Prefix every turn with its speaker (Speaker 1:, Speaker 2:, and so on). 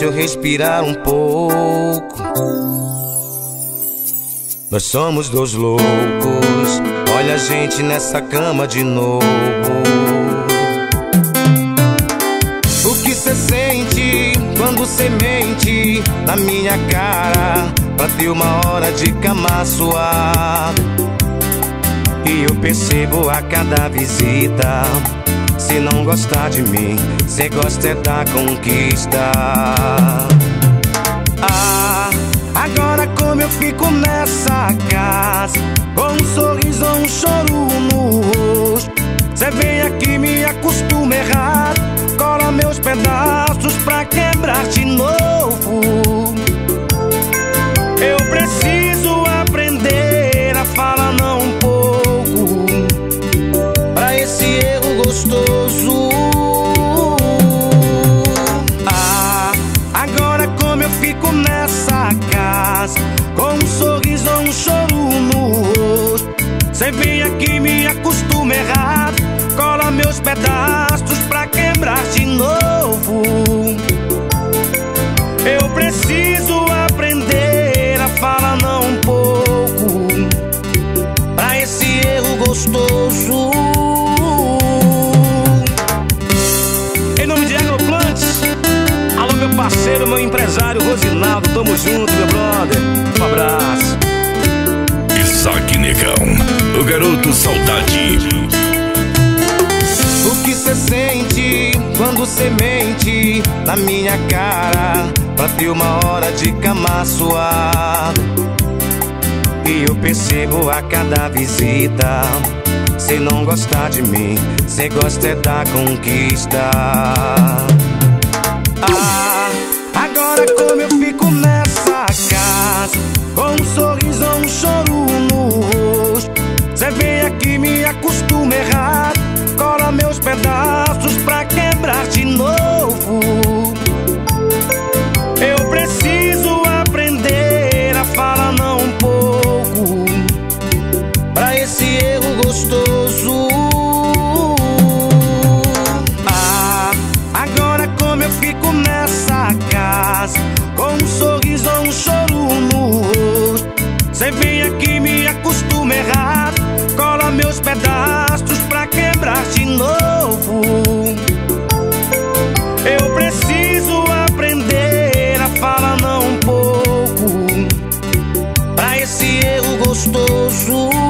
Speaker 1: deixa eu respirar um pouco. Nós somos dois loucos, olha a gente nessa cama de novo. O que cê sente quando cê mente na minha cara pra ter uma hora de cama suave? E eu percebo a cada visita, se não gostar de mim, cê gosta é da conquista. Ah, agora como eu fico nessa casa, com um sorriso ou um choro no rosto. Cê vem aqui me acostuma errado, cola meus pedaços pra quebrar de novo. Eu preciso aprender a falar não um pouco pra esse erro gostoso. Ah, agora como eu fico nessa casa, com um sorriso ou um choro no rosto. Cê vem aqui me acostuma errado, cola meus pedaços pra quebrar de novo. Eu preciso aprender a falar não um pouco pra esse erro gostoso. Em nome de Agroplantes, alô meu parceiro, meu empresário Rosinaldo, tamo junto meu brother, um abraço.
Speaker 2: Isaac Negão, o garoto saudade.
Speaker 1: O que cê sente quando cê mente na minha cara pra ter uma hora de cama suave? E eu percebo a cada visita, cê não gostar de mim, cê gosta é da conquista. Ah, agora como eu fico nessa casa, com um sorriso ou um choro no rosto. Cê vem aqui me acostuma errado, cola meus pedaços pra quebrar de novo. Eu preciso aprender a falar não um pouco pra esse erro gostoso. Ah, agora como eu fico nessa casa, com um sorriso ou um choro no rosto. Cê vem aqui me acostuma errado, cola meus pedaços pra quebrar de novo. Eu preciso aprender a falar não um pouco pra esse erro gostoso.